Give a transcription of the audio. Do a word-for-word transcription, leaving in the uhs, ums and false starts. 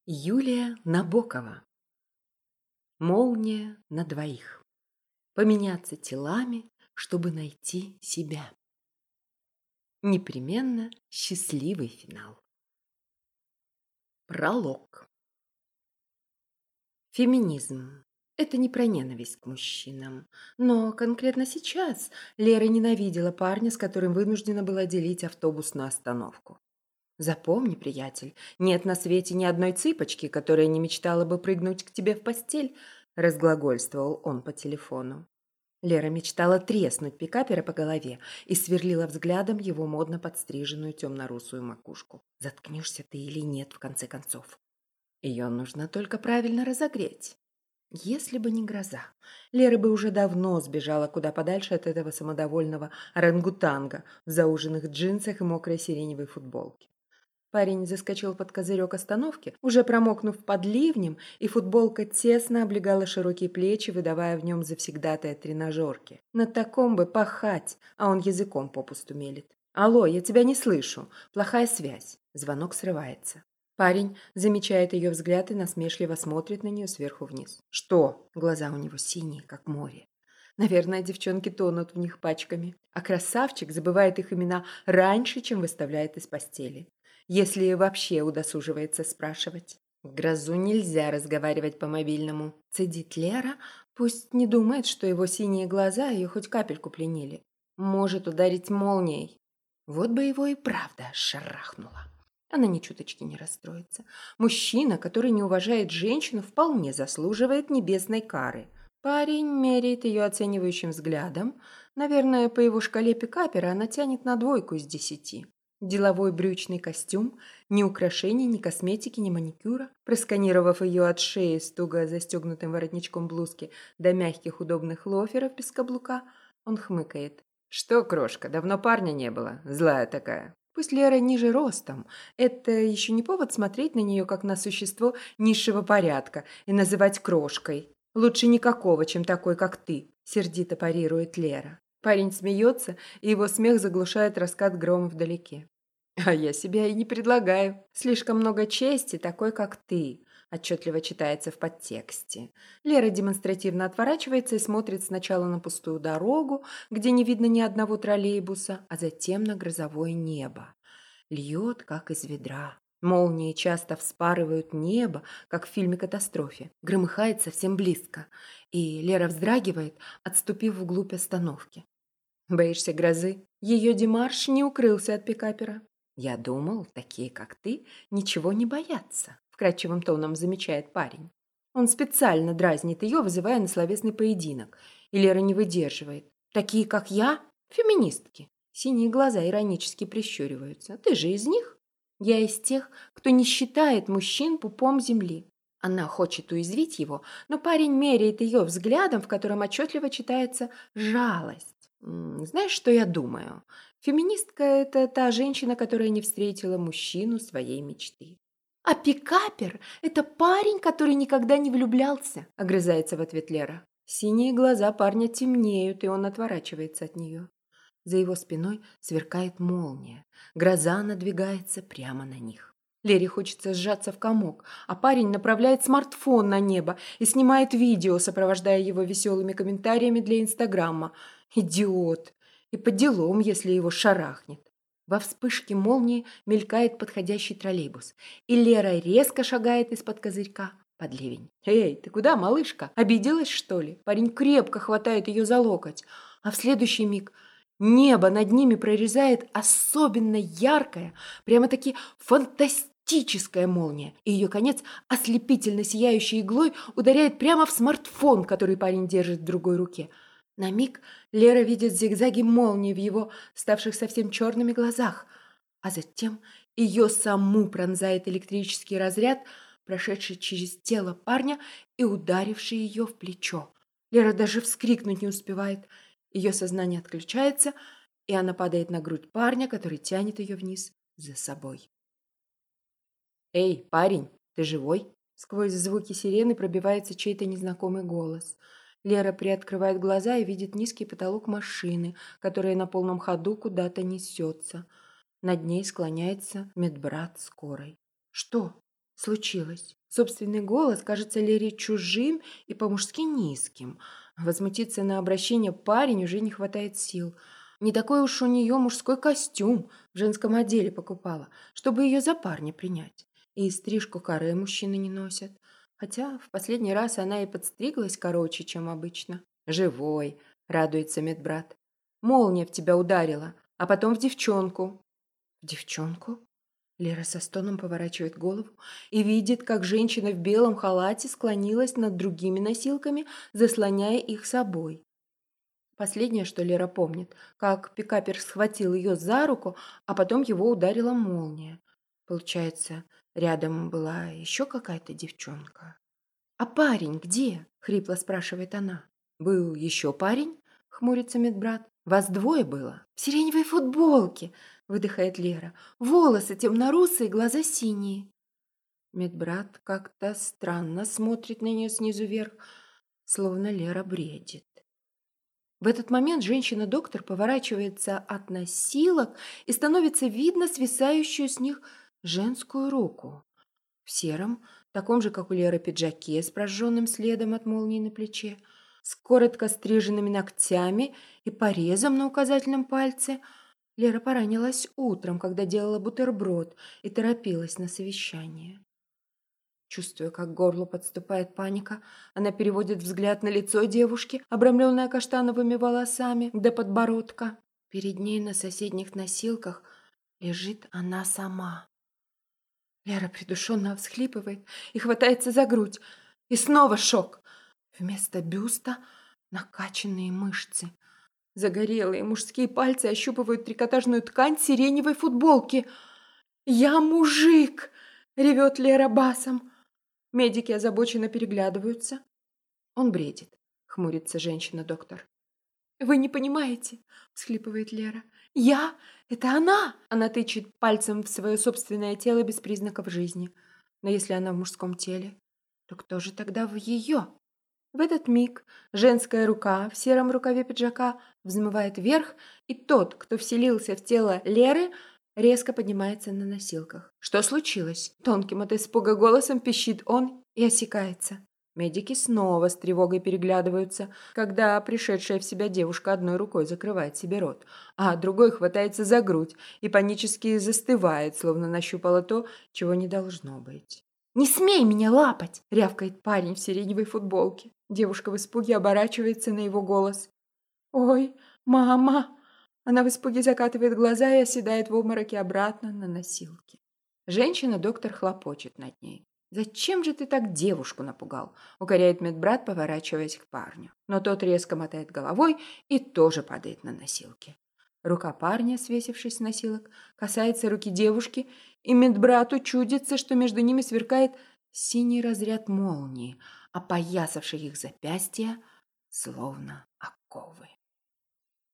Юлия Набокова. Молния на двоих. Поменяться телами, чтобы найти себя. Непременно счастливый финал. Пролог. Феминизм. Это не про ненависть к мужчинам. Но конкретно сейчас Лера ненавидела парня, с которым вынуждена была делить автобусную остановку. Запомни, приятель, нет на свете ни одной цыпочки, которая не мечтала бы прыгнуть к тебе в постель, разглагольствовал он по телефону. Лера мечтала треснуть пикапера по голове и сверлила взглядом его модно подстриженную темно-русую макушку. Заткнешься ты или нет, в конце концов? Ее нужно только правильно разогреть. Если бы не гроза, Лера бы уже давно сбежала куда подальше от этого самодовольного орангутанга в зауженных джинсах и мокрой сиреневой футболке. Парень заскочил под козырек остановки, уже промокнув под ливнем, и футболка тесно облегала широкие плечи, выдавая в нем завсегдатая тренажерки. На таком бы пахать, а он языком попусту мелет. «Алло, я тебя не слышу. Плохая связь». Звонок срывается. Парень замечает ее взгляд и насмешливо смотрит на нее сверху вниз. «Что?» Глаза у него синие, как море. Наверное, девчонки тонут в них пачками, а красавчик забывает их имена раньше, чем выставляет из постели. Если вообще удосуживается спрашивать. В грозу нельзя разговаривать по мобильному. Цедит Лера, пусть не думает, что его синие глаза ее хоть капельку пленили. Может ударить молнией. Вот бы его и правда шарахнула. Она ни чуточки не расстроится. Мужчина, который не уважает женщину, вполне заслуживает небесной кары. Парень меряет ее оценивающим взглядом. Наверное, по его шкале пикапера она тянет на двойку из десяти. Деловой брючный костюм, ни украшений, ни косметики, ни маникюра. Просканировав ее от шеи с туго застегнутым воротничком блузки до мягких удобных лоферов без каблука, он хмыкает. «Что, крошка, давно парня не было? Злая такая». Пусть Лера ниже ростом, это еще не повод смотреть на нее как на существо низшего порядка и называть крошкой. «Лучше никакого, чем такой, как ты», – сердито парирует Лера. Парень смеется, и его смех заглушает раскат грома вдалеке. «А я себя и не предлагаю. Слишком много чести, такой, как ты», – отчетливо читается в подтексте. Лера демонстративно отворачивается и смотрит сначала на пустую дорогу, где не видно ни одного троллейбуса, а затем на грозовое небо. Льет, как из ведра. Молнии часто вспарывают небо, как в фильме «Катастрофе». Громыхает совсем близко, и Лера вздрагивает, отступив вглубь остановки. «Боишься грозы?» Ее демарш не укрылся от пикапера. «Я думал, такие, как ты, ничего не боятся», – вкрадчивым тоном замечает парень. Он специально дразнит ее, вызывая на словесный поединок. И Лера не выдерживает. «Такие, как я? Феминистки». Синие глаза иронически прищуриваются. «Ты же из них?» «Я из тех, кто не считает мужчин пупом земли». Она хочет уязвить его, но парень меряет ее взглядом, в котором отчетливо читается жалость. Знаешь, что я думаю? Феминистка – это та женщина, которая не встретила мужчину своей мечты. А пикапер – это парень, который никогда не влюблялся, огрызается в ответ Лера. Синие глаза парня темнеют, и он отворачивается от нее. За его спиной сверкает молния. Гроза надвигается прямо на них. Лере хочется сжаться в комок, а парень направляет смартфон на небо и снимает видео, сопровождая его веселыми комментариями для Инстаграма. Идиот! И по делам, если его шарахнет. Во вспышке молнии мелькает подходящий троллейбус, и Лера резко шагает из-под козырька под ливень. «Эй, ты куда, малышка? Обиделась, что ли?» Парень крепко хватает ее за локоть, а в следующий миг небо над ними прорезает особенно яркая, прямо-таки фантастическая молния, и ее конец, ослепительно сияющей иглой, ударяет прямо в смартфон, который парень держит в другой руке. На миг Лера видит зигзаги молнии в его ставших совсем черными глазах, а затем ее саму пронзает электрический разряд, прошедший через тело парня и ударивший ее в плечо. Лера даже вскрикнуть не успевает. Ее сознание отключается, и она падает на грудь парня, который тянет ее вниз за собой. «Эй, парень, ты живой?» Сквозь звуки сирены пробивается чей-то незнакомый голос. Лера приоткрывает глаза и видит низкий потолок машины, которая на полном ходу куда-то несется. Над ней склоняется медбрат скорой. «Что?» случилось? Собственный голос кажется Лере чужим и по-мужски низким. Возмутиться на обращение парень уже не хватает сил. Не такой уж у нее мужской костюм в женском отделе покупала, чтобы ее за парня принять. И стрижку каре мужчины не носят. Хотя в последний раз она и подстриглась короче, чем обычно. «Живой», — радуется медбрат. «Молния в тебя ударила, а потом в девчонку». «В девчонку?» Лера со стоном поворачивает голову и видит, как женщина в белом халате склонилась над другими носилками, заслоняя их собой. Последнее, что Лера помнит, как пикапер схватил ее за руку, а потом его ударила молния. Получается, рядом была еще какая-то девчонка. «А парень где?» — хрипло спрашивает она. «Был еще парень?» — хмурится медбрат. «Вас двое было?» «В сиреневой футболке!» — выдыхает Лера. «Волосы темно-русые, глаза синие». Медбрат как-то странно смотрит на нее снизу вверх, словно Лера бредит. В этот момент женщина-доктор поворачивается от носилок и становится видно свисающую с них женскую руку. В сером, таком же, как у Леры, пиджаке с прожженным следом от молнии на плече, с коротко стриженными ногтями и порезом на указательном пальце. Лера поранилась утром, когда делала бутерброд и торопилась на совещание. Чувствуя, как к горлу подступает паника, она переводит взгляд на лицо девушки, обрамленное каштановыми волосами до подбородка. Перед ней на соседних носилках лежит она сама. Лера придушенно всхлипывает и хватается за грудь. И снова шок. Вместо бюста накачанные мышцы. Загорелые мужские пальцы ощупывают трикотажную ткань сиреневой футболки. «Я мужик!» — ревет Лера басом. Медики озабоченно переглядываются. «Он бредит», — хмурится женщина-доктор. «Вы не понимаете», — всхлипывает Лера. «Я? Это она!» Она тычет пальцем в свое собственное тело без признаков жизни. Но если она в мужском теле, то кто же тогда в ее? В этот миг женская рука в сером рукаве пиджака взмывает вверх, и тот, кто вселился в тело Леры, резко поднимается на носилках. «Что случилось?» Тонким от испуга голосом пищит он и осекается. Медики снова с тревогой переглядываются, когда пришедшая в себя девушка одной рукой закрывает себе рот, а другой хватается за грудь и панически застывает, словно нащупала то, чего не должно быть. «Не смей меня лапать!» — рявкает парень в сиреневой футболке. Девушка в испуге оборачивается на его голос. «Ой, мама!» Она в испуге закатывает глаза и оседает в обмороке обратно на носилки. Женщина-доктор хлопочет над ней. «Зачем же ты так девушку напугал?» — укоряет медбрат, поворачиваясь к парню. Но тот резко мотает головой и тоже падает на носилки. Рука парня, свесившись с носилок, касается руки девушки, и медбрату чудится, что между ними сверкает синий разряд молнии, опоясавший их запястья, словно оковы.